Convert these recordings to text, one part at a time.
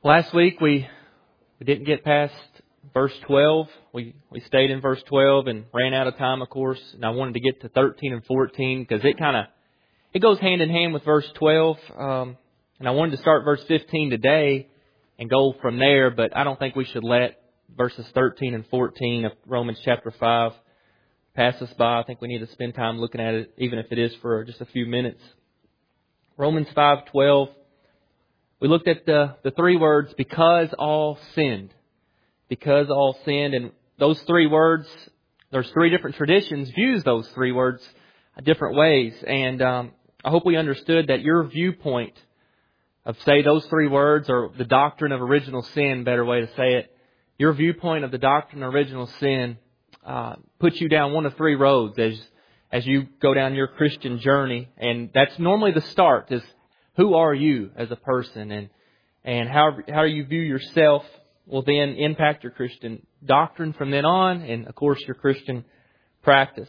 Last week we didn't get past verse 12. We stayed in verse 12 and ran out of time, of course. And I wanted to get to 13 and 14 because it goes hand in hand with verse 12. And I wanted to start verse 15 today and go from there. But I don't think we should let verses 13 and 14 of Romans chapter 5 pass us by. I think we need to spend time looking at it, even if it is for just a few minutes. Romans 5:12. We looked at the three words, because all sinned. Because all sinned. And those three words, there's three different traditions use those three words different ways. And I hope we understood that your viewpoint of, say, those three words, or the doctrine of original sin, better way to say it, your viewpoint of the doctrine of original sin puts you down one of three roads as you go down your Christian journey. And that's normally the start, is who are you as a person, and how you view yourself will then impact your Christian doctrine from then on, and of course your Christian practice.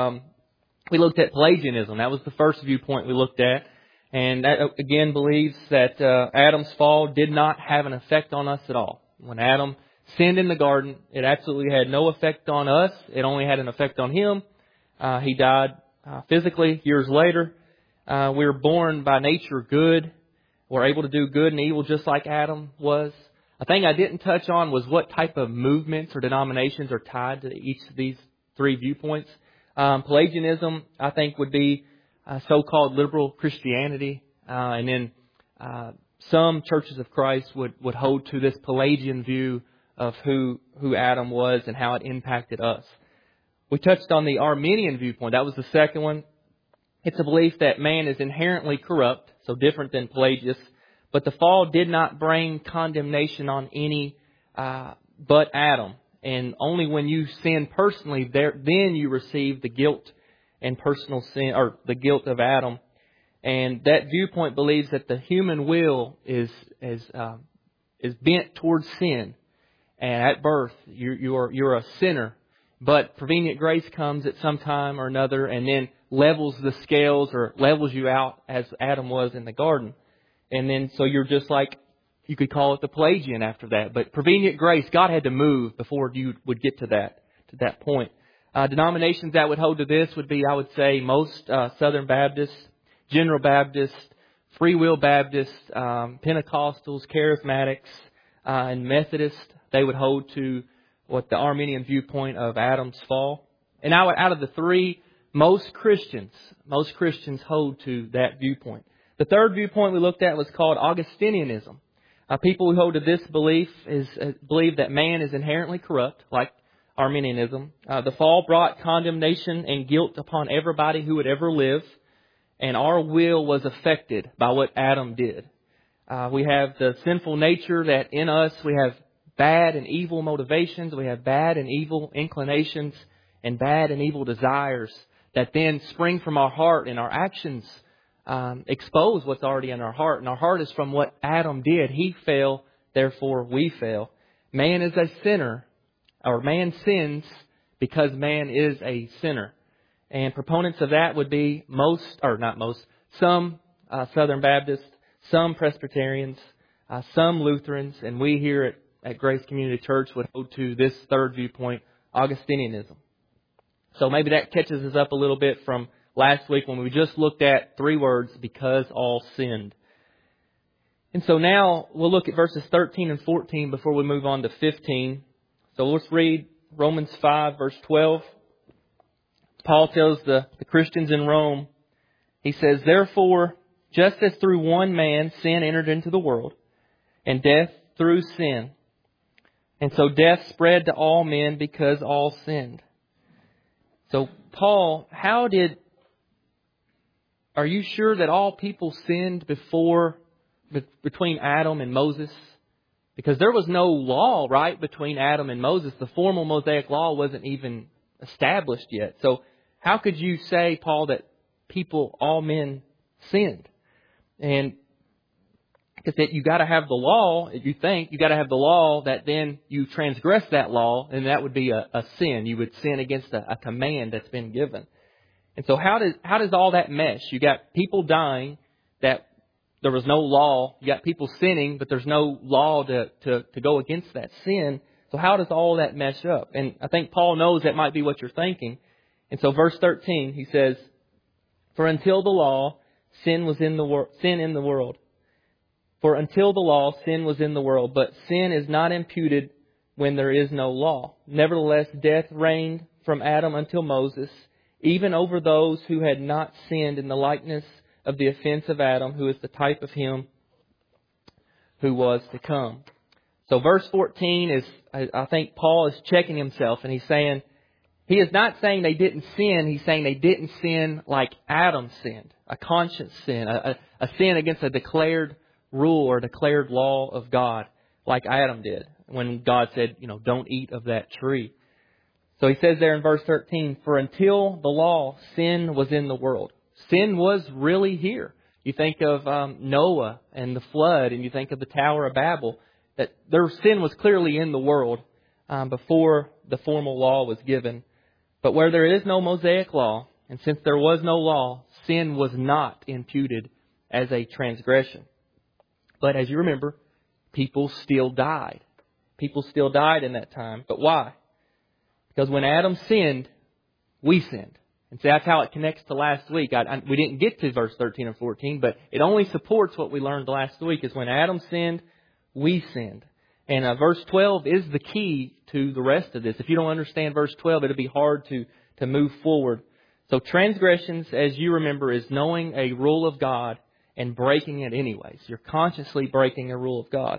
We looked at Pelagianism. That was the first viewpoint we looked at, and that again believes that Adam's fall did not have an effect on us at all. When Adam sinned in the garden, it absolutely had no effect on us. It only had an effect on him. He died physically years later. We were born by nature good. We're able to do good and evil just like Adam was. A thing I didn't touch on was what type of movements or denominations are tied to each of these three viewpoints. Pelagianism, I think, would be so-called liberal Christianity. And then some churches of Christ would hold to this Pelagian view of who Adam was and how it impacted us. We touched on the Arminian viewpoint. That was the second one. It's a belief that man is inherently corrupt, so different than Pelagius. But the fall did not bring condemnation on any but Adam. And only when you sin personally, then you receive the guilt and personal sin, or the guilt of Adam. And that viewpoint believes that the human will is bent towards sin. And at birth, you're a sinner. But prevenient grace comes at some time or another and then levels the scales, or levels you out as Adam was in the garden. And then so you're just like, you could call it the Pelagian after that. But prevenient grace, God had to move before you would get to that point. Denominations that would hold to this would be, I would say, most Southern Baptists, General Baptists, Free Will Baptists, Pentecostals, Charismatics, and Methodists. They would hold to what the Arminian viewpoint of Adam's fall. And out of the three, most Christians hold to that viewpoint. The third viewpoint we looked at was called Augustinianism. People who hold to this belief believe that man is inherently corrupt, like Arminianism. The fall brought condemnation and guilt upon everybody who would ever live, and our will was affected by what Adam did. We have the sinful nature that in us we have bad and evil motivations, we have bad and evil inclinations, and bad and evil desires that then spring from our heart, and our actions expose what's already in our heart. And our heart is from what Adam did. He fell, therefore we fail. Man is a sinner, or man sins because man is a sinner. And proponents of that would be some Southern Baptists, some Presbyterians, some Lutherans, and we here at Grace Community Church would hold to this third viewpoint, Augustinianism. So maybe that catches us up a little bit from last week when we just looked at three words, because all sinned. And so now we'll look at verses 13 and 14 before we move on to 15. So let's read Romans 5, verse 12. Paul tells the Christians in Rome, he says, "Therefore, just as through one man sin entered into the world, and death through sin, and so death spread to all men because all sinned." So, Paul, are you sure that all people sinned between Adam and Moses? Because there was no law, right, between Adam and Moses. The formal Mosaic law wasn't even established yet. So, how could you say, Paul, that all men sinned? And because you got to have the law, you got to have the law that then you transgress that law, and that would be a sin. You would sin against a command that's been given. And so how does all that mesh? You got people dying that there was no law. You got people sinning, but there's no law to go against that sin. So how does all that mesh up? And I think Paul knows that might be what you're thinking. And so verse 13, he says, "For until the law, sin in the world. For until the law, sin was in the world, but sin is not imputed when there is no law. Nevertheless, death reigned from Adam until Moses, even over those who had not sinned in the likeness of the offense of Adam, who is the type of him who was to come." So verse 14 is, I think Paul is checking himself, and he's saying, he is not saying they didn't sin, he's saying they didn't sin like Adam sinned, a conscious sin, a sin against a declared rule or declared law of God, like Adam did when God said, don't eat of that tree. So he says there in verse 13, "For until the law, sin was in the world." Sin was really here. You think of Noah and the flood, and you think of the Tower of Babel, that their sin was clearly in the world before the formal law was given. But where there is no Mosaic law, and since there was no law, sin was not imputed as a transgression. But as you remember, people still died. People still died in that time. But why? Because when Adam sinned, we sinned. And see, that's how it connects to last week. We didn't get to verse 13 and 14, but it only supports what we learned last week, is when Adam sinned, we sinned. And verse 12 is the key to the rest of this. If you don't understand verse 12, it'll be hard to move forward. So transgressions, as you remember, is knowing a rule of God and breaking it anyways. You're consciously breaking a rule of God.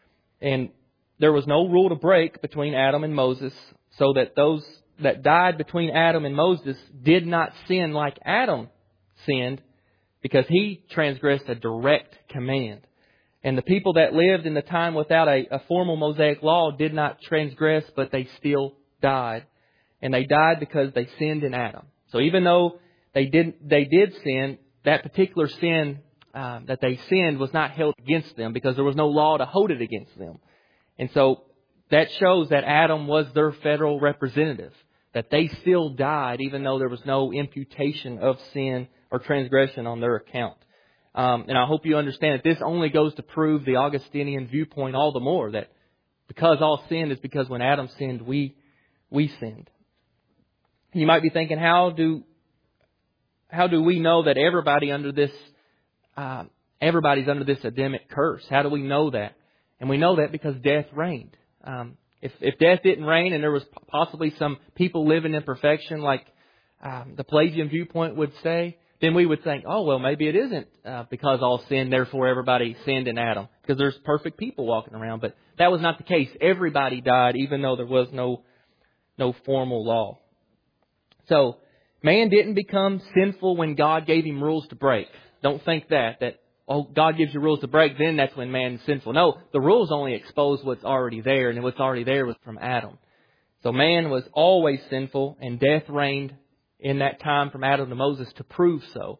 And there was no rule to break between Adam and Moses, so that those that died between Adam and Moses did not sin like Adam sinned, because he transgressed a direct command. And the people that lived in the time without a formal Mosaic law did not transgress, but they still died. And they died because they sinned in Adam. So even though they did sin, that particular sin that they sinned was not held against them, because there was no law to hold it against them. And so that shows that Adam was their federal representative, that they still died even though there was no imputation of sin or transgression on their account. And I hope you understand that this only goes to prove the Augustinian viewpoint all the more, that because all sinned is because when Adam sinned, we sinned. You might be thinking, how do we know that everybody's under this Adamic curse? How do we know that? And we know that because death reigned. If death didn't reign and there was possibly some people living in perfection, like the Pelagian viewpoint would say, then we would think, oh, well, maybe it isn't because all sinned, therefore everybody sinned in Adam, because there's perfect people walking around. But that was not the case. Everybody died, even though there was no formal law. So man didn't become sinful when God gave him rules to break. Don't think that God gives you rules to break, then that's when man is sinful. No, the rules only expose what's already there, and what's already there was from Adam. So man was always sinful, and death reigned in that time from Adam to Moses to prove so.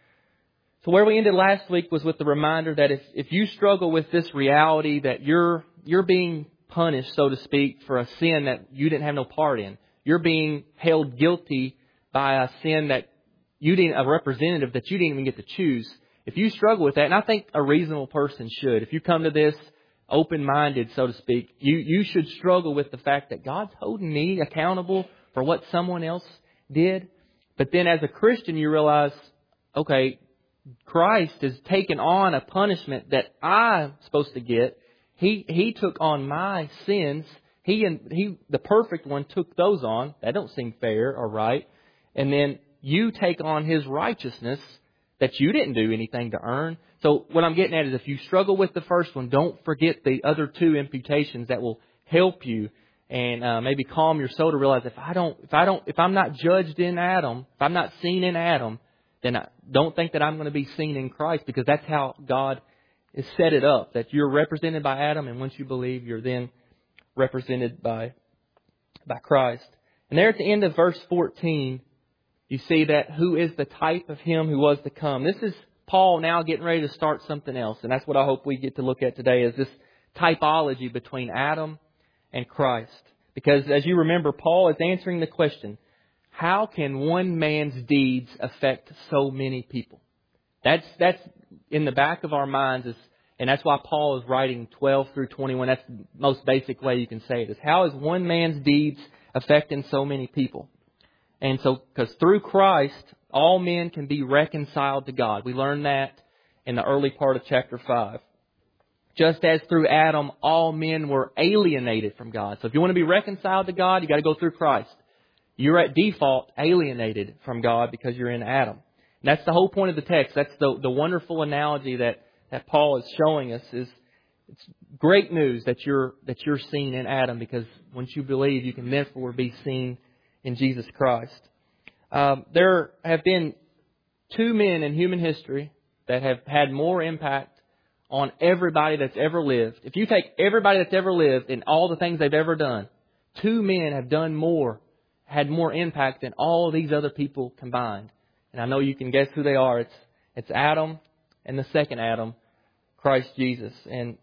So where we ended last week was with the reminder that if you struggle with this reality that you're being punished, so to speak, for a sin that you didn't have no part in, you're being held guilty by a sin that a representative that you didn't even get to choose. If you struggle with that, and I think a reasonable person should, if you come to this open-minded, so to speak, you should struggle with the fact that God's holding me accountable for what someone else did. But then as a Christian, you realize, okay, Christ has taken on a punishment that I'm supposed to get. He took on my sins. He, the perfect one, took those on. That don't seem fair or right. And then you take on His righteousness that you didn't do anything to earn. So what I'm getting at is, if you struggle with the first one, don't forget the other two imputations that will help you and maybe calm your soul to realize if I'm not judged in Adam, if I'm not seen in Adam, then I don't think that I'm going to be seen in Christ, because that's how God has set it up, that you're represented by Adam, and once you believe, you're then represented by Christ. And there at the end of verse 14, you see that who is the type of Him who was to come. This is Paul now getting ready to start something else. And that's what I hope we get to look at today, is this typology between Adam and Christ. Because as you remember, Paul is answering the question, how can one man's deeds affect so many people? That's in the back of our minds is, and that's why Paul is writing 12 through 21. That's the most basic way you can say it, is how is one man's deeds affecting so many people? And so, because through Christ, all men can be reconciled to God. We learned that in the early part of chapter 5. Just as through Adam, all men were alienated from God. So if you want to be reconciled to God, you got to go through Christ. You're at default alienated from God because you're in Adam. And that's the whole point of the text. That's the wonderful analogy that Paul is showing us. Is it's great news that you're seen in Adam, because once you believe, you can therefore be seen in Jesus Christ. There have been two men in human history that have had more impact on everybody that's ever lived. If you take everybody that's ever lived and all the things they've ever done, two men have done more, had more impact than all of these other people combined. And I know you can guess who they are. It's Adam and the second Adam, Christ Jesus. And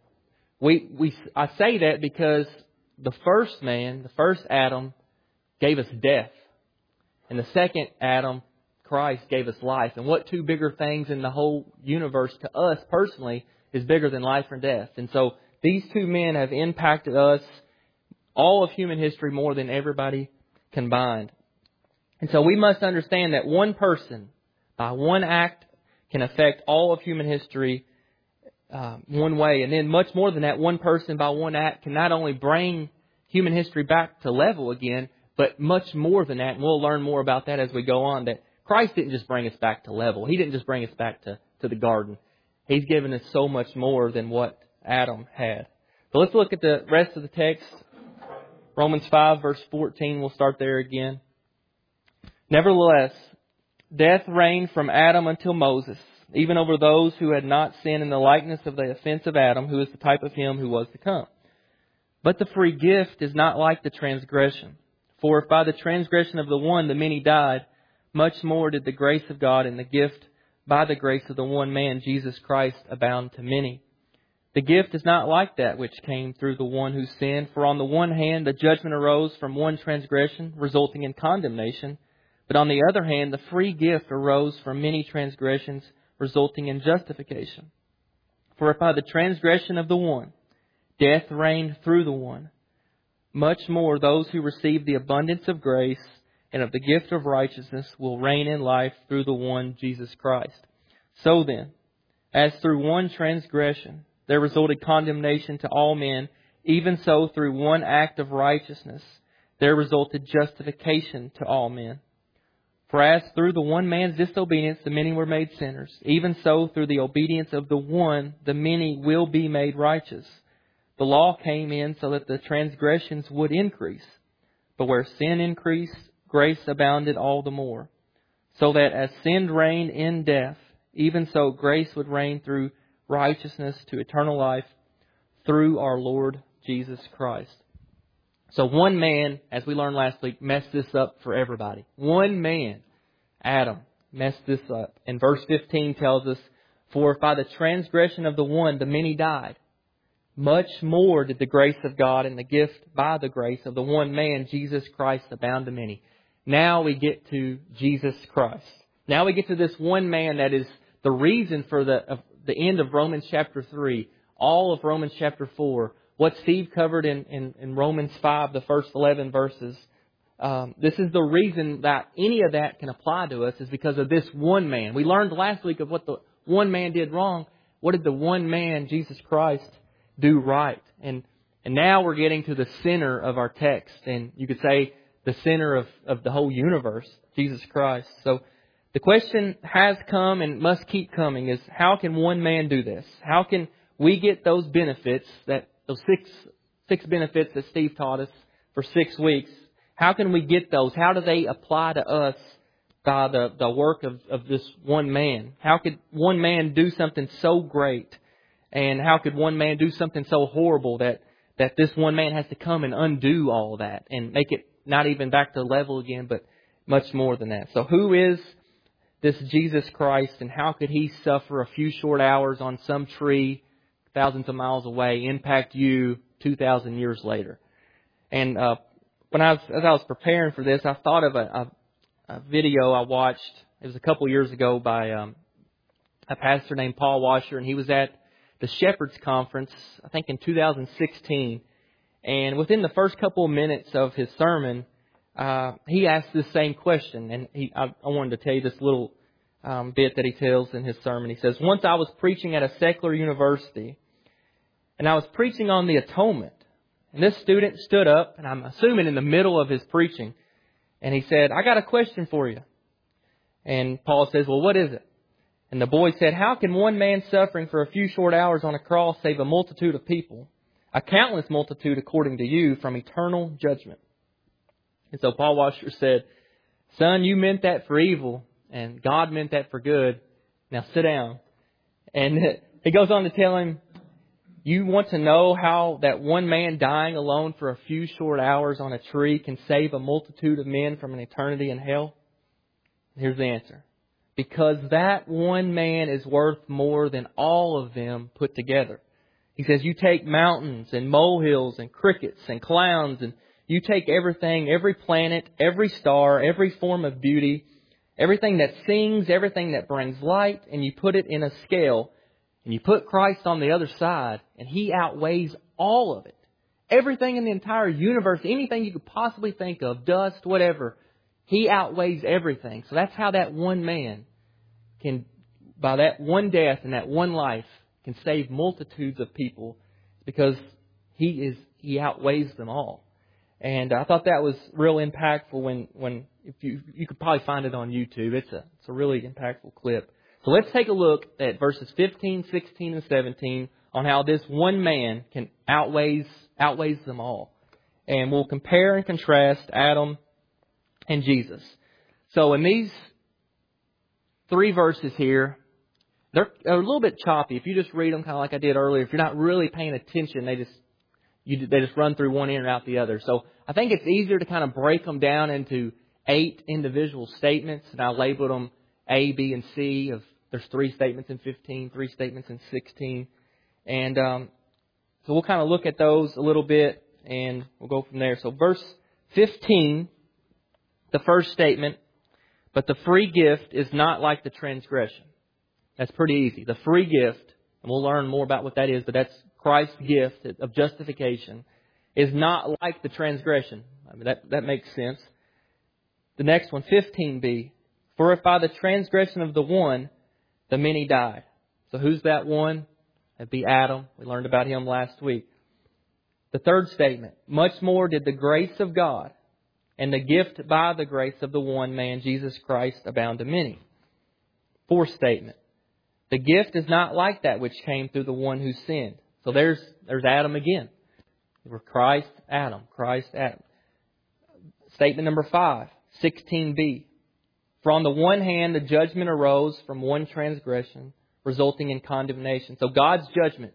I say that because the first man, the first Adam, gave us death. And the second Adam, Christ, gave us life. And what two bigger things in the whole universe to us personally is bigger than life or death? And so these two men have impacted us, all of human history, more than everybody combined. And so we must understand that one person, by one act, can affect all of human history one way. And then much more than that, one person by one act can not only bring human history back to level again, but much more than that. And we'll learn more about that as we go on, that Christ didn't just bring us back to level. He didn't just bring us back to the garden. He's given us so much more than what Adam had. So let's look at the rest of the text. Romans 5, verse 14. We'll start there again. Nevertheless, death reigned from Adam until Moses, even over those who had not sinned in the likeness of the offense of Adam, who is the type of him who was to come. But the free gift is not like the transgression. For if by the transgression of the one the many died, much more did the grace of God and the gift by the grace of the one man, Jesus Christ, abound to many. The gift is not like that which came through the one who sinned. For on the one hand, the judgment arose from one transgression, resulting in condemnation. But on the other hand, the free gift arose from many transgressions, resulting in justification. For if by the transgression of the one, death reigned through the one, much more those who receive the abundance of grace and of the gift of righteousness will reign in life through the one Jesus Christ. So then, as through one transgression there resulted condemnation to all men, even so through one act of righteousness there resulted justification to all men. For as through the one man's disobedience the many were made sinners, even so through the obedience of the one the many will be made righteous. The law came in so that the transgressions would increase. But where sin increased, grace abounded all the more. So that as sin reigned in death, even so grace would reign through righteousness to eternal life through our Lord Jesus Christ. So one man, as we learned last week, messed this up for everybody. One man, Adam, messed this up. And verse 15 tells us, for if by the transgression of the one the many died, much more did the grace of God and the gift by the grace of the one man, Jesus Christ, abound to many. Now we get to Jesus Christ. Now we get to this one man that is the reason for the end of Romans chapter 3, all of Romans chapter 4, what Steve covered in Romans 5, the first 11 verses. This is the reason that any of that can apply to us, is because of this one man. We learned last week of what the one man did wrong. What did the one man, Jesus Christ, do right? And now we're getting to the center of our text. And you could say the center of the whole universe, Jesus Christ. So the question has come and must keep coming is, how can one man do this? How can we get those benefits, those six benefits that Steve taught us for 6 weeks? How can we get those? How do they apply to us by the work of this one man? How could one man do something so great? And how could one man do something so horrible that this one man has to come and undo all that and make it not even back to level again, but much more than that? So who is this Jesus Christ, and how could He suffer a few short hours on some tree thousands of miles away, impact you 2,000 years later? And as I was preparing for this, I thought of a video I watched. It was a couple years ago by a pastor named Paul Washer, and he was at the Shepherds Conference, I think in 2016. And within the first couple of minutes of his sermon, he asked the same question. And I wanted to tell you this little bit that he tells in his sermon. He says, "Once I was preaching at a secular university, and I was preaching on the atonement. And this student stood up, and I'm assuming in the middle of his preaching, and he said, 'I got a question for you.' And Paul says, 'Well, what is it?' And the boy said, 'How can one man suffering for a few short hours on a cross save a multitude of people, a countless multitude according to you, from eternal judgment?' And so Paul Washer said, 'Son, you meant that for evil, and God meant that for good. Now sit down.' And he goes on to tell him, 'You want to know how that one man dying alone for a few short hours on a tree can save a multitude of men from an eternity in hell?' Here's the answer. Because that one man is worth more than all of them put together. He says, you take mountains and molehills and crickets and clowns, and you take everything, every planet, every star, every form of beauty, everything that sings, everything that brings light, and you put it in a scale, and you put Christ on the other side, and He outweighs all of it. Everything in the entire universe, anything you could possibly think of, dust, whatever, He outweighs everything. So that's how that one man can, by that one death and that one life, can save multitudes of people, because He outweighs them all. And I thought that was real impactful when if you could probably find it on YouTube. It's a really impactful clip. So let's take a look at verses 15, 16, and 17 on how this one man can outweighs them all. And we'll compare and contrast Adam and Jesus. So in these 3 verses here, they're a little bit choppy. If you just read them kind of like I did earlier, if you're not really paying attention, they just run through one end or out the other. So I think it's easier to kind of break them down into 8 individual statements, and I labeled them A, B, and C. There's 3 statements in 15, 3 statements in 16. And so we'll kind of look at those a little bit, and we'll go from there. So verse 15, the first statement, but the free gift is not like the transgression. That's pretty easy. The free gift, and we'll learn more about what that is, but that's Christ's gift of justification, is not like the transgression. I mean, that makes sense. The next one, 15b, for if by the transgression of the one, the many died. So who's that one? That'd be Adam. We learned about him last week. The third statement, much more did the grace of God and the gift by the grace of the one man, Jesus Christ, abound to many. Fourth statement, the gift is not like that which came through the one who sinned. So there's Adam again. We're Christ, Adam. Christ, Adam. Statement number 5, 16b. For on the one hand, the judgment arose from one transgression, resulting in condemnation. So God's judgment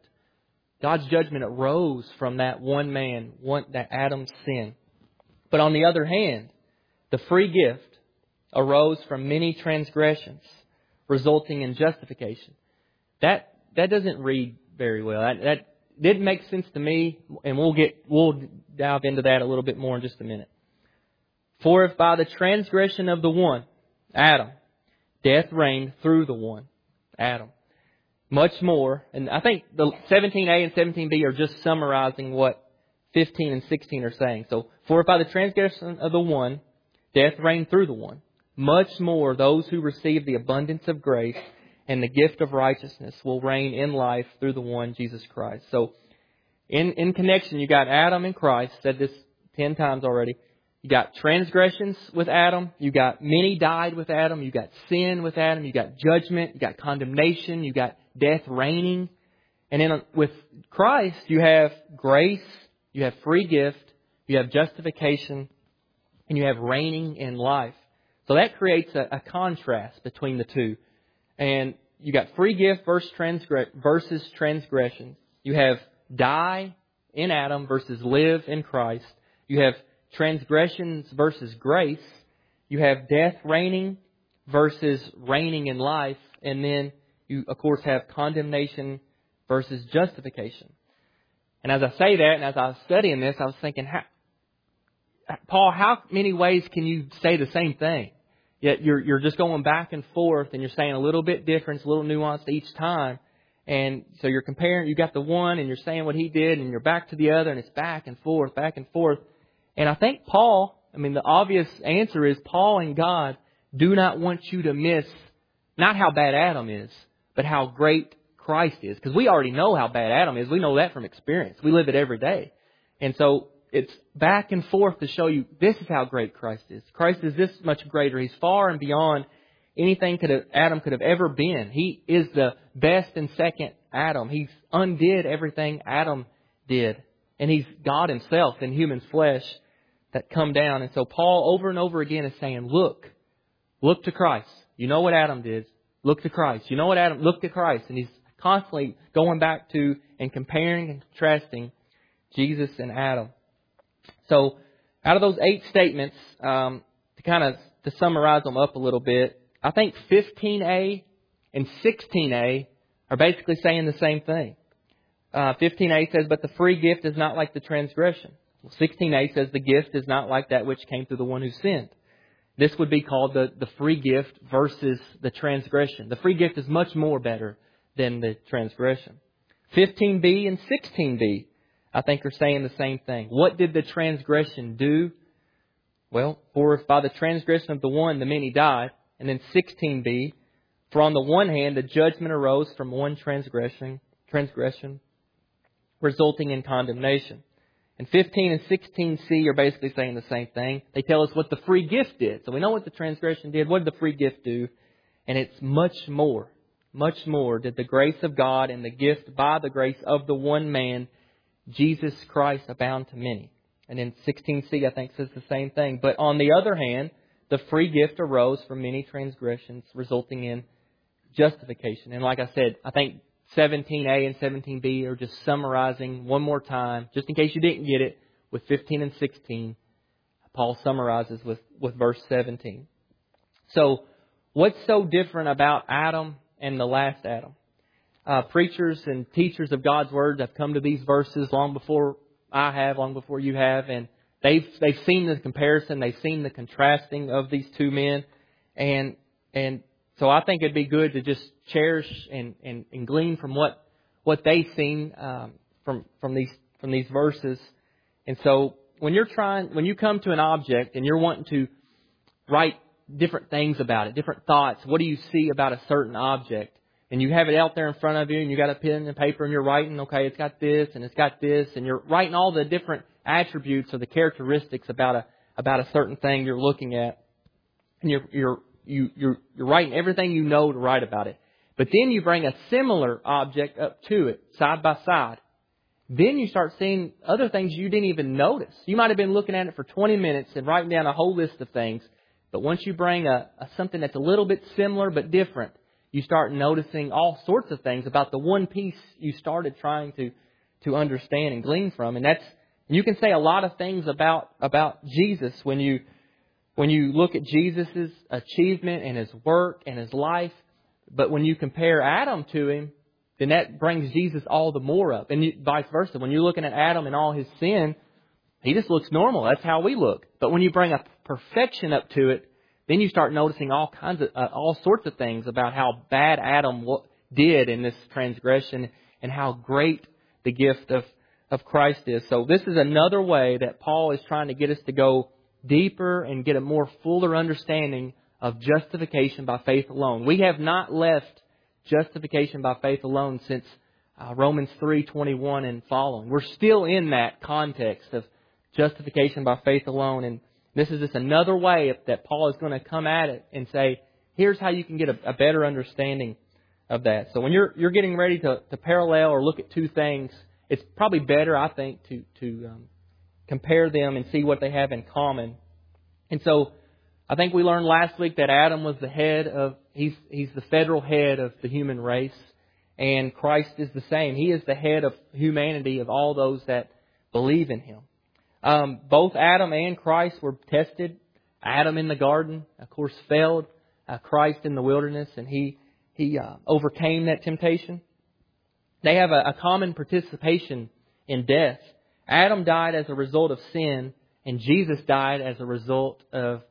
arose from that one man, that Adam's sin. But on the other hand, the free gift arose from many transgressions, resulting in justification. That doesn't read very well. That didn't make sense to me, and we'll dive into that a little bit more in just a minute. For if by the transgression of the one, Adam, death reigned through the one, Adam, much more, and I think the 17a and 17b are just summarizing what 15 and 16 are saying. So, for if by the transgression of the one, death reigned through the one, much more those who receive the abundance of grace and the gift of righteousness will reign in life through the one, Jesus Christ. So, in connection, you got Adam and Christ. Said this 10 times already. You got transgressions with Adam. You got many died with Adam. You got sin with Adam. You got judgment. You got condemnation. You got death reigning. And then with Christ, you have grace. You have free gift. You have justification. And you have reigning in life. So that creates a contrast between the two. And you got free gift versus transgression. You have die in Adam versus live in Christ. You have transgressions versus grace. You have death reigning versus reigning in life. And then you, of course, have condemnation versus justification. And as I say that, and as I was studying this, I was thinking, Paul, how many ways can you say the same thing? Yet you're just going back and forth, and you're saying a little bit different, it's a little nuanced each time. And so you're comparing, you got the one, and you're saying what he did, and you're back to the other, and it's back and forth, back and forth. And I think the obvious answer is Paul and God do not want you to miss not how bad Adam is, but how great Christ is. Because we already know how bad Adam is. We know that from experience. We live it every day. And so it's back and forth to show you this is how great Christ is. Christ is this much greater. He's far and beyond anything Adam could have ever been. He is the best and second Adam. He's undid everything Adam did. And He's God Himself in human flesh that come down. And so Paul over and over again is saying, look to Christ. You know what Adam did. Look to Christ. You know what Adam, look to Christ. And he's constantly going back to and comparing and contrasting Jesus and Adam. So out of those 8 statements, to summarize them up a little bit, I think 15a and 16a are basically saying the same thing. 15a says, but the free gift is not like the transgression. 16a says the gift is not like that which came through the one who sinned. This would be called the free gift versus the transgression. The free gift is much more better than the transgression. 15b and 16b, I think, are saying the same thing. What did the transgression do? Well, for if by the transgression of the one the many died, and then 16b, for on the one hand the judgment arose from one transgression, resulting in condemnation. And 15 and 16c are basically saying the same thing. They tell us what the free gift did. So we know what the transgression did. What did the free gift do? And it's much more did the grace of God and the gift by the grace of the one man, Jesus Christ, abound to many. And then 16c, I think, says the same thing. But on the other hand, the free gift arose from many transgressions, resulting in justification. And like I said, I think 17a and 17b are just summarizing one more time, just in case you didn't get it, with 15 and 16. Paul summarizes with verse 17. So, what's so different about Adam and the last Adam? Preachers and teachers of God's Word have come to these verses long before I have, long before you have, and they've seen the comparison, they've seen the contrasting of these two men, and so I think it'd be good to just cherish and glean from what they've seen from these verses. And so when you come to an object and you're wanting to write different things about it, different thoughts, what do you see about a certain object? And you have it out there in front of you, and you got a pen and paper, and you're writing, okay, it's got this and it's got this, and you're writing all the different attributes or the characteristics about a certain thing you're looking at, and you're writing everything you know to write about it. But then you bring a similar object up to it, side by side. Then you start seeing other things you didn't even notice. You might have been looking at it for 20 minutes and writing down a whole list of things. But once you bring something that's a little bit similar but different, you start noticing all sorts of things about the one piece you started trying to understand and glean from. And you can say a lot of things about Jesus when you look at Jesus' achievement and His work and His life. But when you compare Adam to Him, then that brings Jesus all the more up. And vice versa. When you're looking at Adam and all his sin, he just looks normal. That's how we look. But when you bring a perfection up to it, then you start noticing all sorts of things about how bad Adam did in this transgression and how great the gift of Christ is. So this is another way that Paul is trying to get us to go deeper and get a more fuller understanding of justification by faith alone. We have not left justification by faith alone since Romans 3:21 and following. We're still in that context of justification by faith alone. And this is just another way that Paul is going to come at it and say, here's how you can get a better understanding of that. So when you're getting ready to parallel or look at two things, it's probably better, I think, to compare them and see what they have in common. And so I think we learned last week that Adam was the head of, he's the federal head of the human race, and Christ is the same. He is the head of humanity, of all those that believe in Him. Both Adam and Christ were tested. Adam in the garden, of course, failed. Christ in the wilderness, and he overcame that temptation. They have a common participation in death. Adam died as a result of sin, and Jesus died as a result of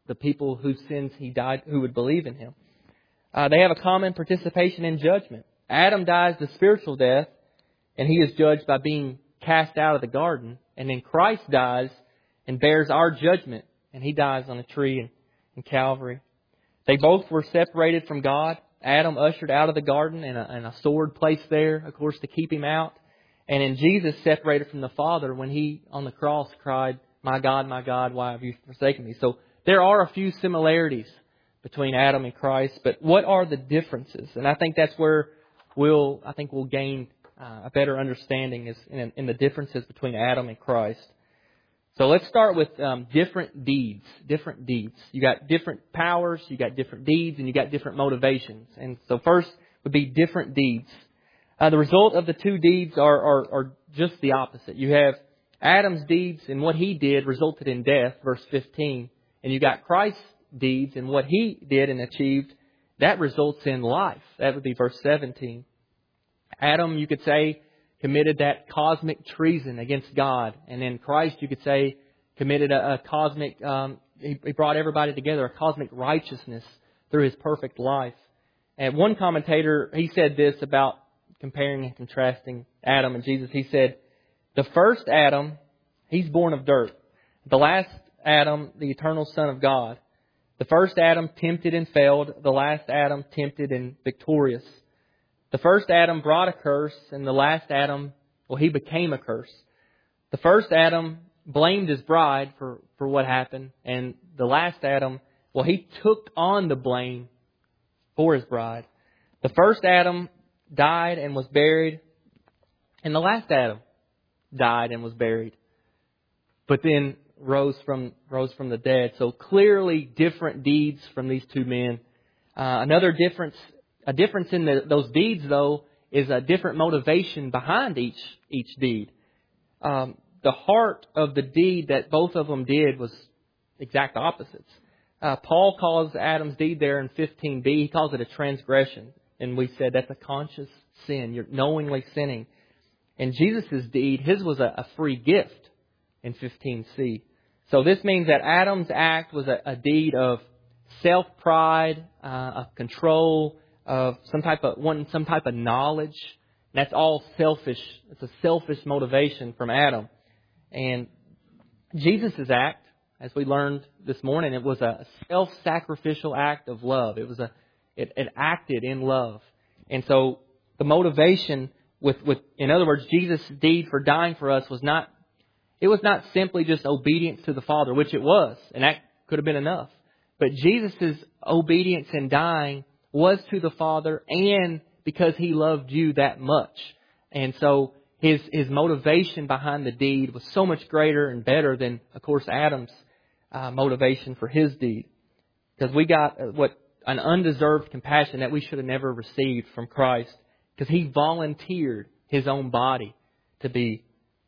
the people whose sins He died, who would believe in Him. They have a common participation in judgment. Adam dies the spiritual death, and he is judged by being cast out of the garden. And then Christ dies and bears our judgment, and He dies on a tree in Calvary. They both were separated from God. Adam ushered out of the garden and a sword placed there, of course, to keep him out. And then Jesus separated from the Father when He, on the cross, cried, my God, why have you forsaken me?" So there are a few similarities between Adam and Christ, but what are the differences? And I think that's where we'll gain a better understanding is in the differences between Adam and Christ. So let's start with different deeds. Different deeds. You got different powers, you got different deeds, and you got different motivations. And so first would be different deeds. The result of the two deeds are just the opposite. You have Adam's deeds, and what he did resulted in death, verse 15. And you got Christ's deeds, and what He did and achieved, that results in life. That would be verse 17. Adam, you could say, committed that cosmic treason against God. And then Christ, you could say, committed a cosmic, He brought everybody together, a cosmic righteousness through His perfect life. And one commentator, he said this about comparing and contrasting Adam and Jesus. He said, the first Adam, he's born of dirt. The last Adam, the eternal Son of God. The first Adam tempted and failed. The last Adam tempted and victorious. The first Adam brought a curse, and the last Adam, he became a curse. The first Adam blamed his bride for what happened, and the last Adam, he took on the blame for his bride. The first Adam died and was buried, and the last Adam died and was buried, but then rose from the dead. So clearly different deeds from these two men. Another difference, a difference in those deeds though, is a different motivation behind each deed. The heart of the deed that both of them did was exact opposites. Paul calls Adam's deed there in 15b, he calls it a transgression. And we said that's a conscious sin. You're knowingly sinning. And Jesus' deed, his was a free gift in 15c. So this means that Adam's act was a deed of self-pride, of control, of some type of knowledge. That's all selfish. It's a selfish motivation from Adam. And Jesus' act, as we learned this morning, it was a self-sacrificial act of love. It acted in love. And so the motivation in other words, Jesus' deed for dying for us was not simply just obedience to the Father, which it was, and that could have been enough. But Jesus' obedience in dying was to the Father, and because He loved you that much. And so his motivation behind the deed was so much greater and better than, of course, Adam's motivation for his deed. Because we got an undeserved compassion that we should have never received from Christ. Because He volunteered His own body to be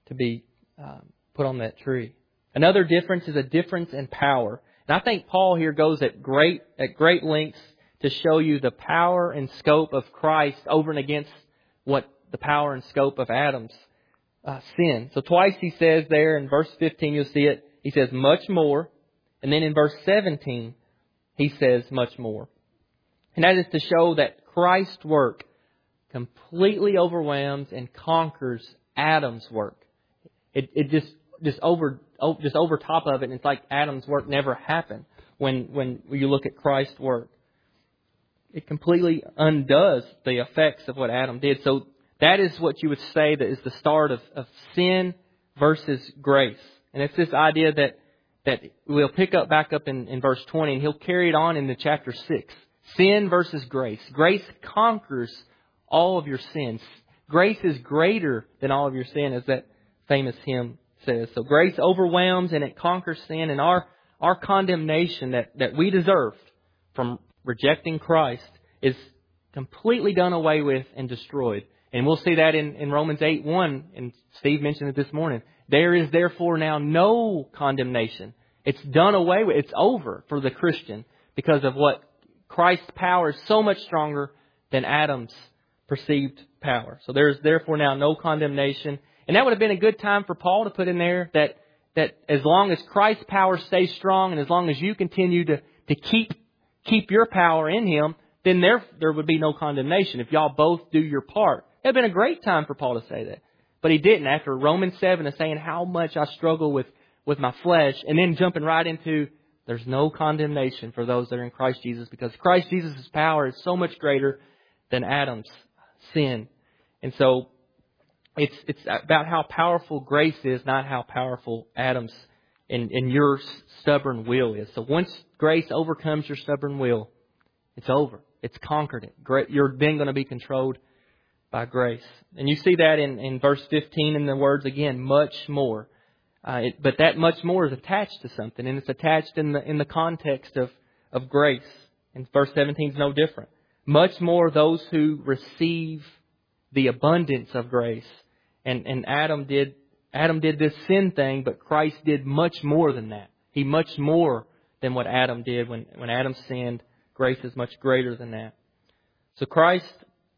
put on that tree. Another difference is a difference in power. And I think Paul here goes at great lengths to show you the power and scope of Christ over and against what the power and scope of Adam's sin. So twice he says there in verse 15, you'll see it. He says much more. And then in verse 17, he says much more. And that is to show that Christ's work completely overwhelms and conquers Adam's work. It just over top of it, and it's like Adam's work never happened when you look at Christ's work. It completely undoes the effects of what Adam did. So that is what you would say that is the start of sin versus grace. And it's this idea that we'll pick up back up in verse 20, and he'll carry it on into chapter 6. Sin versus grace. Grace conquers all of your sins. Grace is greater than all of your sin, as that famous hymn says. So grace overwhelms and it conquers sin, and our condemnation that we deserved from rejecting Christ is completely done away with and destroyed. And we'll see that in Romans 8:1, and Steve mentioned it this morning. There is therefore now no condemnation. It's done away with. It's over for the Christian because of what Christ's power is so much stronger than Adam's perceived power. So there's therefore now no condemnation. And that would have been a good time for Paul to put in there that that as long as Christ's power stays strong and as long as you continue to keep your power in Him, then there would be no condemnation if y'all both do your part. It would have been a great time for Paul to say that. But he didn't. After Romans 7 is saying how much I struggle with my flesh, and then jumping right into there's no condemnation for those that are in Christ Jesus, because Christ Jesus' power is so much greater than Adam's sin. And so it's about how powerful grace is, not how powerful Adam's and your stubborn will is. So once grace overcomes your stubborn will, it's over. It's conquered it. You're then going to be controlled by grace. And you see that in verse 15 in the words again, much more. But that much more is attached to something, and it's attached in the context of grace. And verse 17 is no different. Much more those who receive the abundance of grace. And Adam did this sin thing, but Christ did much more than that. He much more than what Adam did. When Adam sinned, grace is much greater than that. So Christ's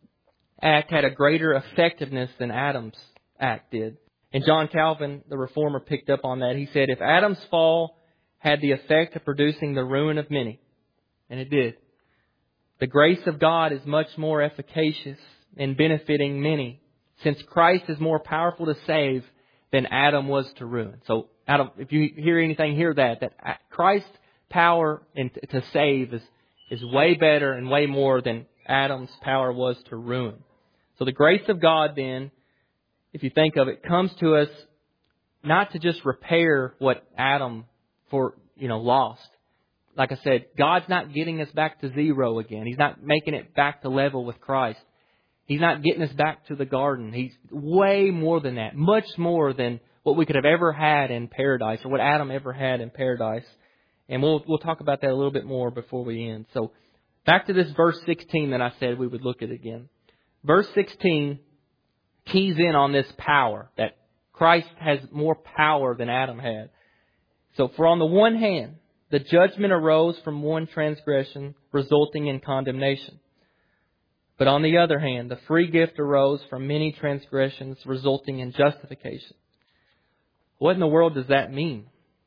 act had a greater effectiveness than Adam's act did. And John Calvin, the Reformer, picked up on that. He said, if Adam's fall had the effect of producing the ruin of many, and it did, the grace of God is much more efficacious in benefiting many, since Christ is more powerful to save than Adam was to ruin. So, if you hear anything, hear that Christ's power to save is way better and way more than Adam's power was to ruin. So the grace of God then, if you think of it, comes to us not to just repair what Adam lost. Like I said, God's not getting us back to zero again. He's not making it back to level with Christ. He's not getting us back to the garden. He's way more than that. Much more than what we could have ever had in paradise, or what Adam ever had in paradise. And we'll talk about that a little bit more before we end. So back to this verse 16 that I said we would look at again. Verse 16 keys in on this power, that Christ has more power than Adam had. So for on the one hand, the judgment arose from one transgression, resulting in condemnation. But on the other hand, the free gift arose from many transgressions, resulting in justification. What in the world does that mean?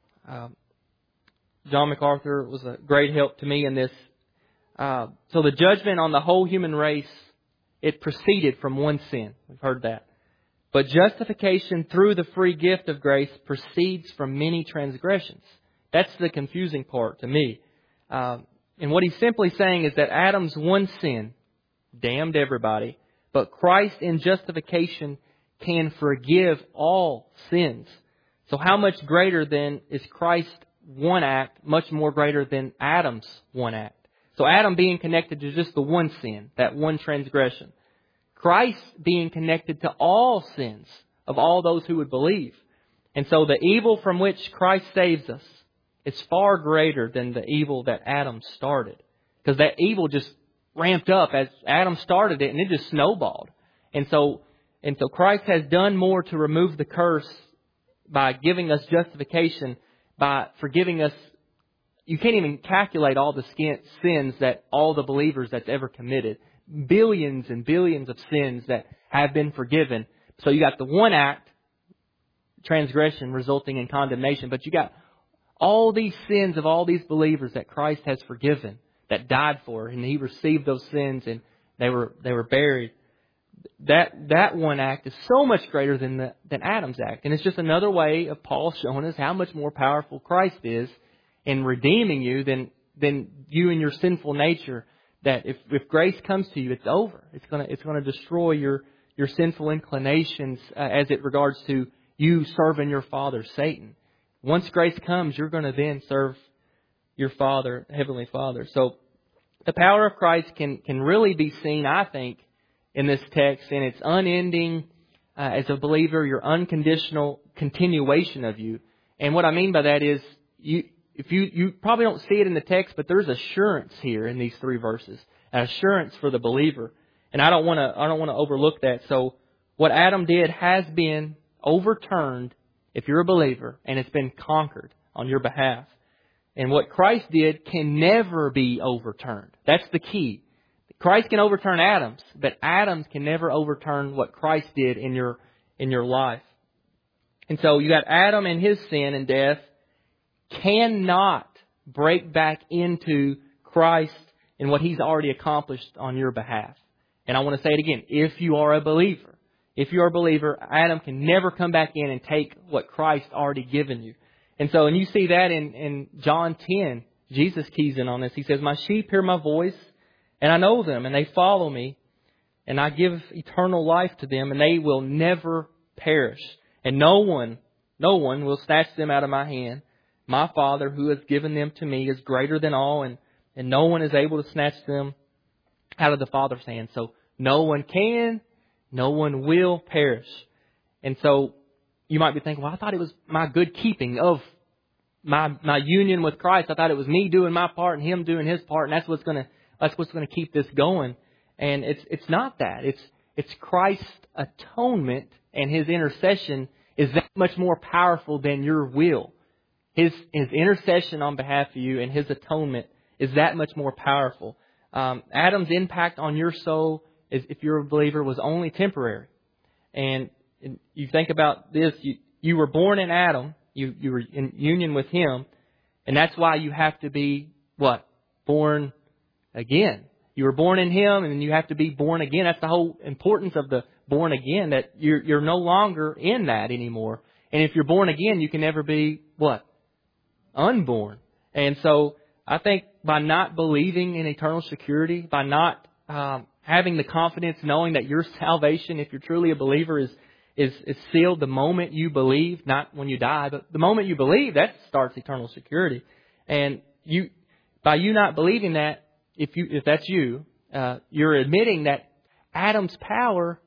John MacArthur was a great help to me in this. So the judgment on the whole human race, it proceeded from one sin. We've heard that. But justification through the free gift of grace proceeds from many transgressions. That's the confusing part to me. And what he's simply saying is that Adam's one sin damned everybody, but Christ in justification can forgive all sins. So how much greater then is Christ's one act, much more greater than Adam's one act? So Adam being connected to just the one sin, that one transgression. Christ being connected to all sins of all those who would believe. And so the evil from which Christ saves us is far greater than the evil that Adam started. Because that evil just ramped up as Adam started it, and it just snowballed. And so Christ has done more to remove the curse by giving us justification, by forgiving us. You can't even calculate all the sins that all the believers that's ever committed. Billions and billions of sins that have been forgiven. So you got the one act, transgression resulting in condemnation, but you got all these sins of all these believers that Christ has forgiven, that died for, and He received those sins and they were buried. That one act is so much greater than Adam's act. And it's just another way of Paul showing us how much more powerful Christ is in redeeming you than you and your sinful nature. That if grace comes to you, it's over. It's gonna destroy your sinful inclinations as it regards to you serving your father, Satan. Once grace comes, you're going to then serve your Father, Heavenly Father. So the power of Christ can really be seen, I think, in this text, in its unending, as a believer, your unconditional continuation of you. And what I mean by that is, you probably don't see it in the text, but there's assurance here in these three verses, an assurance for the believer. And I don't want to overlook that. So what Adam did has been overturned if you're a believer, and it's been conquered on your behalf. And what Christ did can never be overturned. That's the key. Christ can overturn Adam's, but Adam's can never overturn what Christ did in your life. And so you got Adam and his sin and death cannot break back into Christ and what He's already accomplished on your behalf. And I want to say it again. If you are a believer, Adam can never come back in and take what Christ already given you. And so, and you see that in John 10, Jesus keys in on this. He says, "My sheep hear my voice, and I know them, and they follow me, and I give eternal life to them, and they will never perish. And no one will snatch them out of my hand. My Father, who has given them to me, is greater than all, and no one is able to snatch them out of the Father's hand." So no one can, no one will perish. And so you might be thinking, well, I thought it was my good keeping of my union with Christ. I thought it was me doing my part and Him doing His part, and that's what's going to keep this going. And it's not that. It's Christ's atonement and His intercession is that much more powerful than your will. His intercession on behalf of you and His atonement is that much more powerful. Adam's impact on your soul, if you're a believer, was only temporary. And you think about this, you were born in Adam, you were in union with him, and that's why you have to be, what? Born again. You were born in Him, and you have to be born again. That's the whole importance of the born again, that you're no longer in that anymore. And if you're born again, you can never be, what? Unborn. And so I think by not believing in eternal security, by not having the confidence knowing that your salvation, if you're truly a believer, is sealed the moment you believe, not when you die, but the moment you believe, that starts eternal security. And by you not believing that, if that's you, you're admitting that Adam's power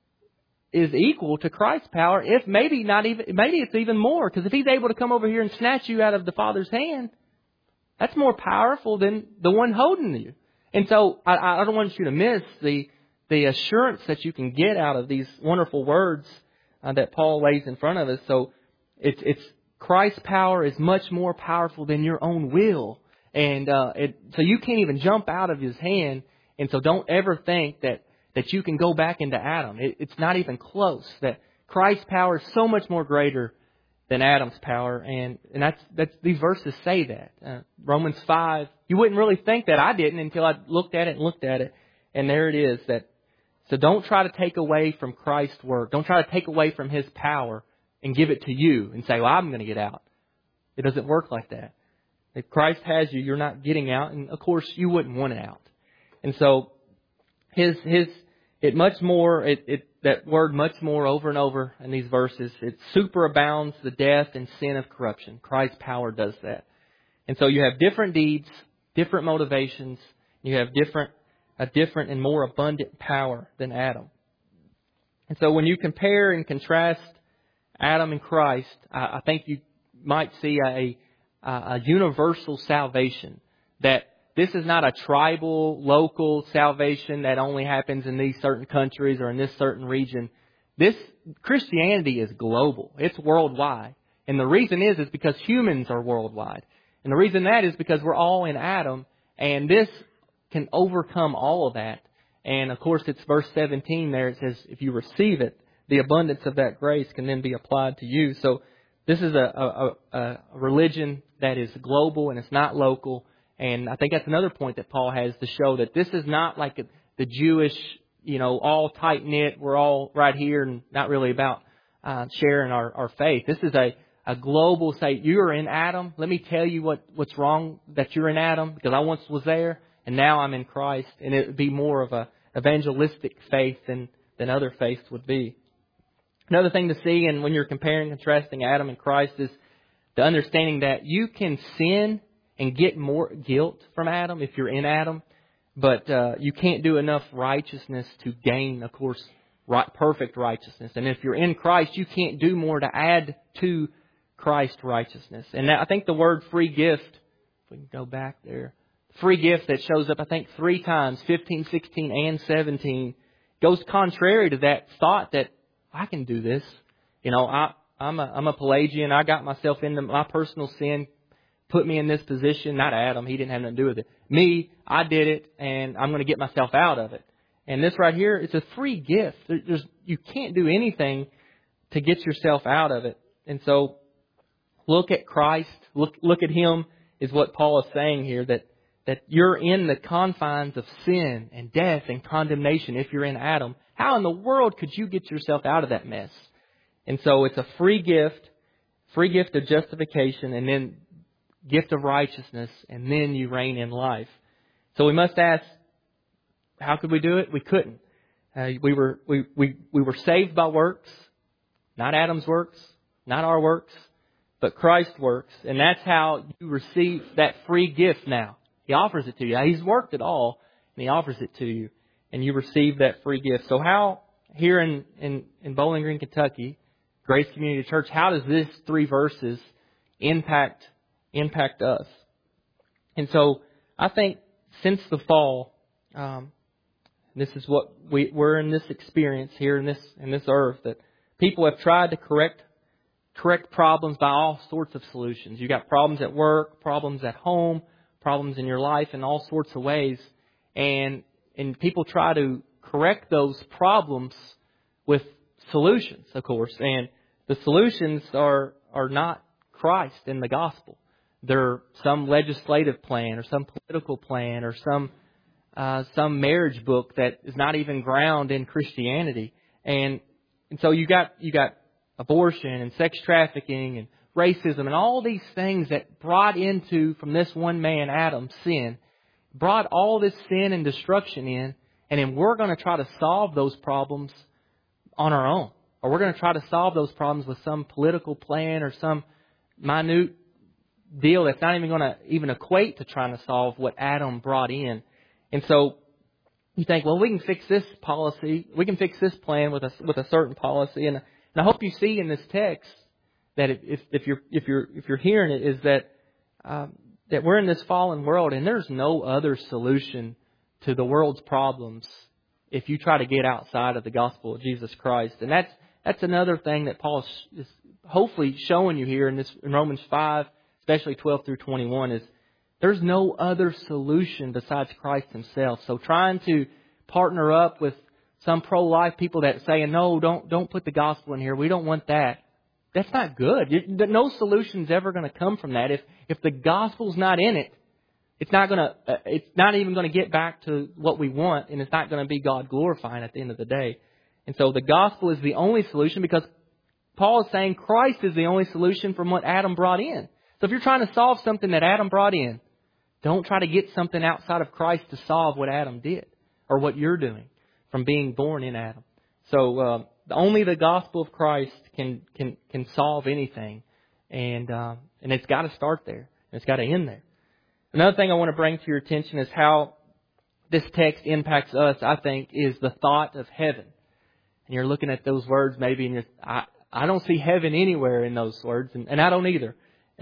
is equal to Christ's power. If maybe it's even more, because if He's able to come over here and snatch you out of the Father's hand, that's more powerful than the one holding you. And so I don't want you to miss the assurance that you can get out of these wonderful words that Paul lays in front of us. So it's Christ's power is much more powerful than your own will. And so you can't even jump out of His hand. And so don't ever think that you can go back into Adam. It's not even close. That Christ's power is so much more greater than Adam's power. And that's these verses say that. Romans 5, you wouldn't really think that. I didn't until I looked at it. And there it is. So don't try to take away from Christ's work. Don't try to take away from His power and give it to you and say, well, I'm going to get out. It doesn't work like that. If Christ has you, you're not getting out. And of course, you wouldn't want out. And so that word much more over and over in these verses, it superabounds the death and sin of corruption. Christ's power does that. And so you have different deeds, different motivations. You have a different and more abundant power than Adam. And so when you compare and contrast Adam and Christ, I think you might see a universal salvation. That this is not a tribal, local salvation that only happens in these certain countries or in this certain region. This Christianity is global. It's worldwide. And the reason is because humans are worldwide. And the reason that is because we're all in Adam, and this can overcome all of that. And of course, it's verse 17 there. It says, if you receive it, the abundance of that grace can then be applied to you. So this is a religion that is global and it's not local. And I think that's another point that Paul has to show that this is not like the Jewish, all tight-knit, we're all right here and not really about sharing our faith. This is a global, say, you're in Adam. Let me tell you what's wrong that you're in Adam, because I once was there and now I'm in Christ. And it would be more of a evangelistic faith than other faiths would be. Another thing to see, and when you're comparing and contrasting Adam and Christ, is the understanding that you can sin and get more guilt from Adam if you're in Adam, but you can't do enough righteousness to gain, of course, perfect righteousness. And if you're in Christ, you can't do more to add to Christ's righteousness. And I think the word free gift, if we can go back there, free gift that shows up, I think, 3 times, 15, 16, and 17, goes contrary to that thought that I can do this. I'm a Pelagian. I got myself into my personal sin, put me in this position. Not Adam. He didn't have nothing to do with it. Me, I did it, and I'm going to get myself out of it. And this right here, it's a free gift. You can't do anything to get yourself out of it. And so look at Christ. Look at Him is what Paul is saying here, that you're in the confines of sin and death and condemnation if you're in Adam. How in the world could you get yourself out of that mess? And so it's a free gift of justification, and then gift of righteousness, and then you reign in life. So we must ask, how could we do it? We couldn't. We were saved by works, not Adam's works, not our works, but Christ's works. And that's how you receive that free gift now. He offers it to you. He's worked it all, and He offers it to you. And you receive that free gift. So how, here in Bowling Green, Kentucky, Grace Community Church, how does this 3 verses impact us? And so I think since the fall, this is what we're in this experience here in this earth, that people have tried to correct problems by all sorts of solutions. You got problems at work, problems at home, problems in your life in all sorts of ways. And people try to correct those problems with solutions, of course. And the solutions are not Christ in the gospel. They're some legislative plan or some political plan or some marriage book that is not even grounded in Christianity. And so you got abortion and sex trafficking and racism and all these things that brought into, from this one man, Adam, sin, brought all this sin and destruction in, and then we're going to try to solve those problems on our own. Or we're going to try to solve those problems with some political plan or some minute deal that's not even going to even equate to trying to solve what Adam brought in. And so you think, well, we can fix this policy, we can fix this plan with a certain policy. And I hope you see in this text that if you're hearing it, is that we're in this fallen world, and there's no other solution to the world's problems if you try to get outside of the gospel of Jesus Christ. And that's another thing that Paul is hopefully showing you here in Romans 5, especially 12 through 21, is there's no other solution besides Christ Himself. So trying to partner up with some pro-life people that say, no, don't put the gospel in here, we don't want that. That's not good. No solution's ever going to come from that. If the gospel's not in it, it's not even going to get back to what we want, and it's not going to be God glorifying at the end of the day. And so the gospel is the only solution, because Paul is saying Christ is the only solution from what Adam brought in. So if you're trying to solve something that Adam brought in, don't try to get something outside of Christ to solve what Adam did or what you're doing from being born in Adam. So only the gospel of Christ can solve anything, and it's got to start there. It's got to end there. Another thing I want to bring to your attention is how this text impacts us, I think, is the thought of heaven. And you're looking at those words maybe, and I don't see heaven anywhere in those words, and I don't either.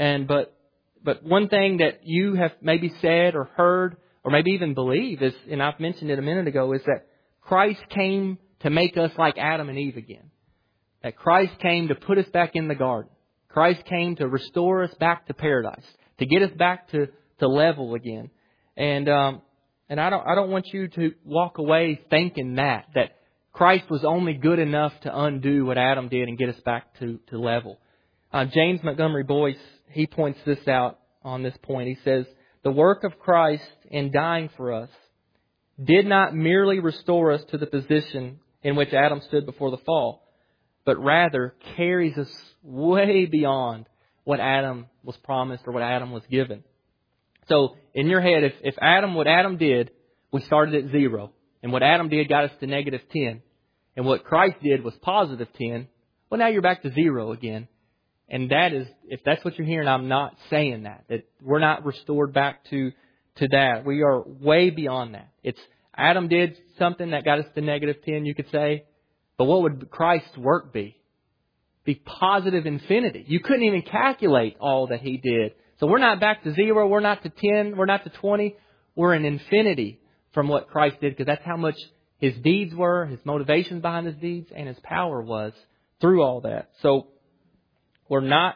But one thing that you have maybe said or heard or maybe even believe is, and I've mentioned it a minute ago, is that Christ came to make us like Adam and Eve again. That Christ came to put us back in the garden. Christ came to restore us back to paradise, to get us back to level again. And I don't want you to walk away thinking that Christ was only good enough to undo what Adam did and get us back to level. James Montgomery Boyce, he points this out on this point. He says, the work of Christ in dying for us did not merely restore us to the position in which Adam stood before the fall, but rather carries us way beyond what Adam was promised or what Adam was given. So in your head, if what Adam did, we started at 0. And what Adam did got us to negative 10. And what Christ did was positive 10. Well, now you're back to 0 again. And that is, if that's what you're hearing, I'm not saying that we're not restored back to that. We are way beyond that. It's Adam did something that got us to negative 10, you could say. But what would Christ's work be? Be positive infinity. You couldn't even calculate all that He did. So we're not back to 0. We're not to 10. We're not to 20. We're in infinity from what Christ did, because that's how much His deeds were, His motivations behind His deeds, and His power was through all that. So we're not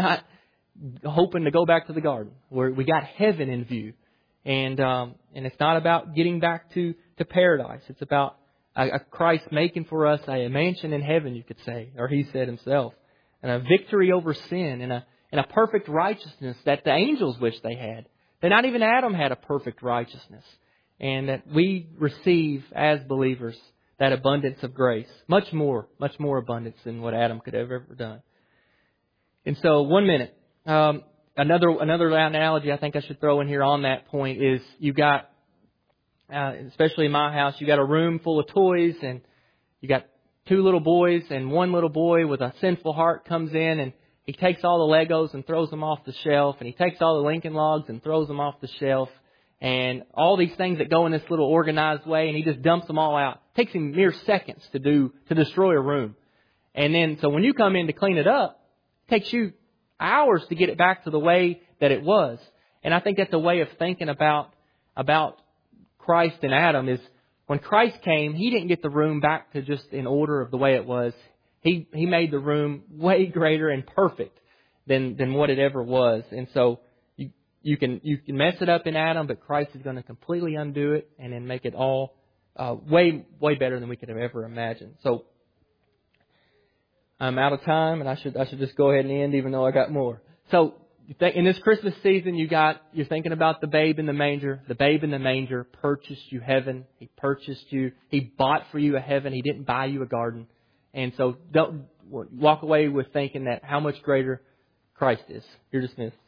hoping to go back to the garden. We got heaven in view, and it's not about getting back to paradise. It's about Christ making for us a mansion in heaven, you could say, or He said Himself. and a victory over sin and a perfect righteousness that the angels wish they had. That not even Adam had a perfect righteousness. And that we receive as believers that abundance of grace. Much more abundance than what Adam could have ever done. And so 1 minute. Another analogy I think I should throw in here on that point is you got, especially in my house, you got a room full of toys and you got 2 little boys, and one little boy with a sinful heart comes in and he takes all the Legos and throws them off the shelf, and he takes all the Lincoln Logs and throws them off the shelf, and all these things that go in this little organized way, and he just dumps them all out. It takes him mere seconds to destroy a room. And then, so when you come in to clean it up, it takes you hours to get it back to the way that it was. And I think that's a way of thinking about Christ and Adam is when Christ came, He didn't get the room back to just in order of the way it was. He made the room way greater and perfect than what it ever was. And so you can mess it up in Adam, but Christ is going to completely undo it and then make it all way better than we could have ever imagined. So I'm out of time, and I should just go ahead and end, even though I got more. So in this Christmas season, you're thinking about the babe in the manger. The babe in the manger purchased you heaven. He purchased you. He bought for you a heaven. He didn't buy you a garden. And so don't walk away with thinking that how much greater Christ is. You're dismissed.